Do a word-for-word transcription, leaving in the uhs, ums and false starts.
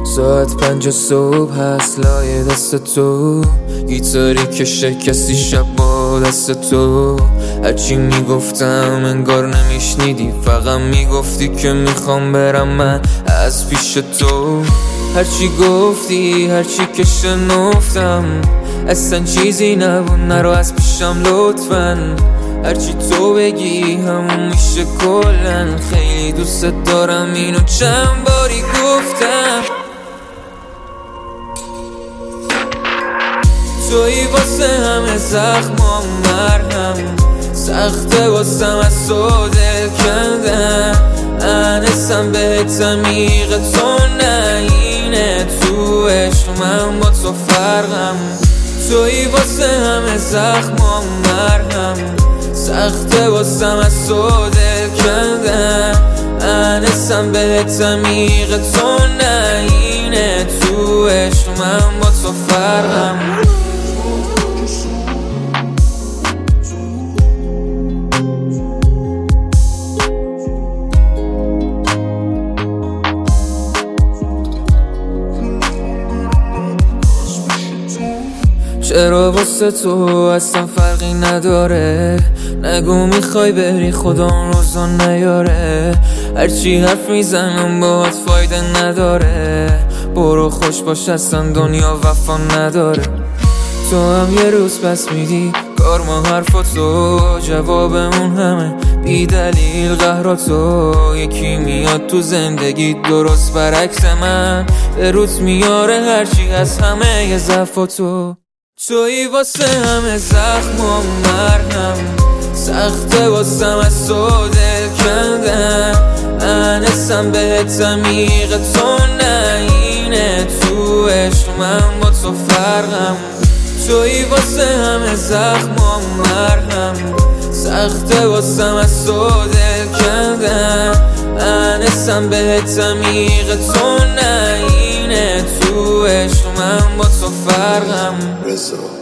ساعت پنج صبح هست لای دست تو، گیتاری که شکستی شب با دست تو. هرچی میگفتم انگار نمیشنیدی، فقط میگفتی که میخوام برم من از پیش تو. هرچی گفتی هرچی که شنفتم اصلا چیزی نبود، نرو از پیشم لطفاً. هرچی تو بگی همون میشه کلن، خیلی دوست دارم اینو چند باری گفتم. تویی واسه همه زخمام مرهم، سخته واسم از تو دل کندن. انسم بهت عمیق تو نه اینه، تو عشق من با تو فرقم. تویی واسه همه زخمام مرهم، سخته واسم از تو دل کندن. انسم بهت عمیق تو نه اینه، تو عشق من با تو فرقم. چرا واسه تو اصلا فرقی نداره؟ نگو میخوای بری خدا اون روزا نیاره. هرچی حرف میزنم باهات فایده نداره، برو خوش باش اصلا دنیا وفا نداره. تو هم یه روز پس میدی کار ما حرفاتو، جوابمون همه بی دلیل قهراتو. یکی میاد تو زندگی درست برعکس من، به روت میاره هرچی از همه ی ضعفاتو. تویی واسه همه زخمام مرهم، سخته واسم از تو دل کندن. انسم بهت عمیق تو نه اینه، تو عشق من با تو فرقم. تویی واسه همه زخمام مرهم، سخته واسم از تو دل کندن. انسم بهت عمیق تو نه اینه، تو عشق من با تو فرقم.